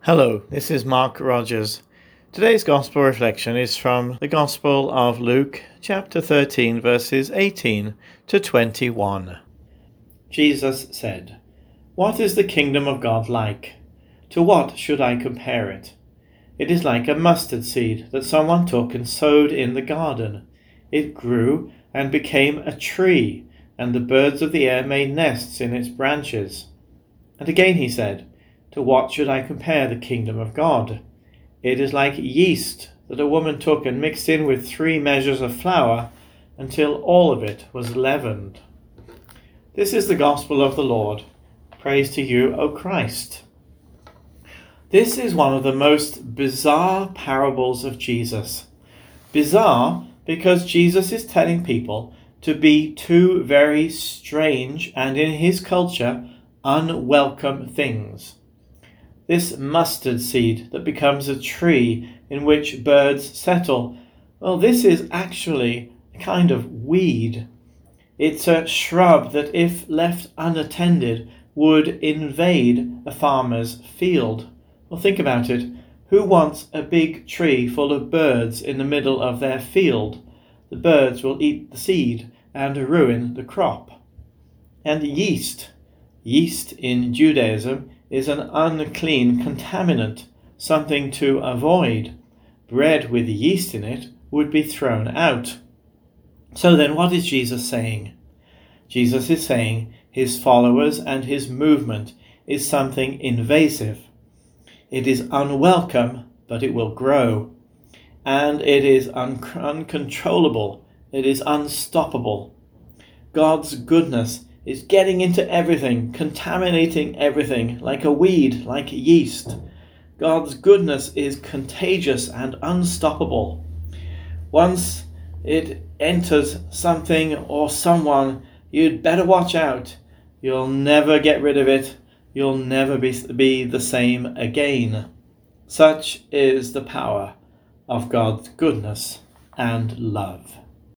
Hello, this is Mark Rogers. Today's Gospel reflection is from the Gospel of Luke, chapter 13, verses 18 to 21. Jesus said, "What is the kingdom of God like? To what should I compare it? It is like a mustard seed that someone took and sowed in the garden. It grew and became a tree, and the birds of the air made nests in its branches." And again he said, "To what should I compare the kingdom of God? It is like yeast that a woman took and mixed in with 3 measures of flour until all of it was leavened." This is the gospel of the Lord. Praise to you, O Christ. This is one of the most bizarre parables of Jesus. Bizarre because Jesus is telling people to be 2 very strange and, in his culture, unwelcome things. This mustard seed that becomes a tree in which birds settle, well, this is actually a kind of weed. It's a shrub that, if left unattended, would invade a farmer's field. Well, think about it. Who wants a big tree full of birds in the middle of their field? The birds will eat the seed and ruin the crop. And yeast in Judaism is an unclean contaminant, something to avoid. Bread with yeast in it would be thrown out. So then what is Jesus saying? Jesus is saying his followers and his movement is something invasive. It is unwelcome, but it will grow. And it is uncontrollable. It is unstoppable. God's goodness is getting into everything, contaminating everything, like a weed, like yeast. God's goodness is contagious and unstoppable. Once it enters something or someone, you'd better watch out. You'll never get rid of it. You'll never be the same again. Such is the power of God's goodness and love.